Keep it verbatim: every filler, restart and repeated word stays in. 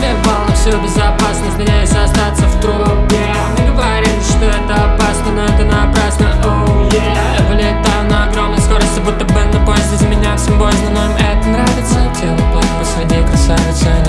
забивал на всю безопасность, надеюсь остаться в трубе. Мне говорили, что это опасно, но это напрасно. Oh, yeah. Я вылетаю на огромной скорости, будто бы на поезде. За меня всем боязно, но им это нравится. Тело плавает посреди красавицы.